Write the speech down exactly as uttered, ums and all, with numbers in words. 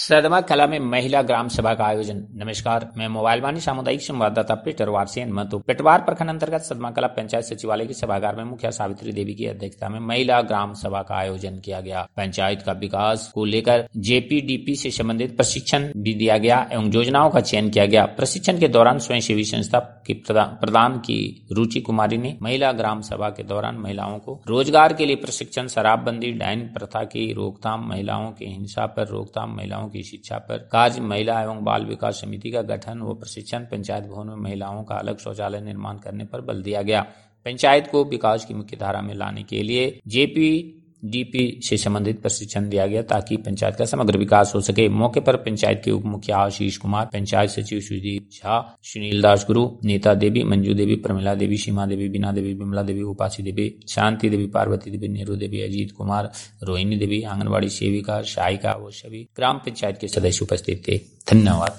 सदमा कला में महिला ग्राम सभा का आयोजन। नमस्कार, मैं मोबाइल वाणी सामुदायिक संवाददाता पेटरवार से हनुमंत। पेटवार प्रखंड अंतर्गत सदमा कला पंचायत सचिवालय के सभागार में मुखिया सावित्री देवी की अध्यक्षता में महिला ग्राम सभा का आयोजन किया गया। पंचायत का विकास को लेकर जेपीडीपी से संबंधित प्रशिक्षण भी दिया गया एवं योजनाओं का चयन किया गया। प्रशिक्षण के दौरान स्वयं सेवी संस्था की प्रदान की रुचि कुमारी ने महिला ग्राम सभा के दौरान महिलाओं को रोजगार के लिए प्रशिक्षण, शराबबंदी, डायन प्रथा की रोकथाम, महिलाओं की हिंसा पर रोकथाम, महिलाओं की शिक्षा पर कार्य, महिला एवं बाल विकास समिति का गठन व प्रशिक्षण, पंचायत भवन में महिलाओं का अलग शौचालय निर्माण करने पर बल दिया गया। पंचायत को विकास की मुख्य धारा में लाने के लिए जेपीडीपी से संबंधित प्रशिक्षण दिया गया ताकि पंचायत का समग्र विकास हो सके। मौके पर पंचायत के उप मुखिया आशीष कुमार, पंचायत सचिव सुदीप झा, सुनील दास गुरु, नीता देवी, मंजू देवी, प्रमिला देवी, सीमा देवी, बीना देवी, विमला देवी, उपासी देवी, शांति देवी, पार्वती देवी, नेहरू देवी, अजीत कुमार, रोहिणी देवी, आंगनबाड़ी सेविका, सहायिका वो सभी ग्राम पंचायत के सदस्य उपस्थित थे। धन्यवाद।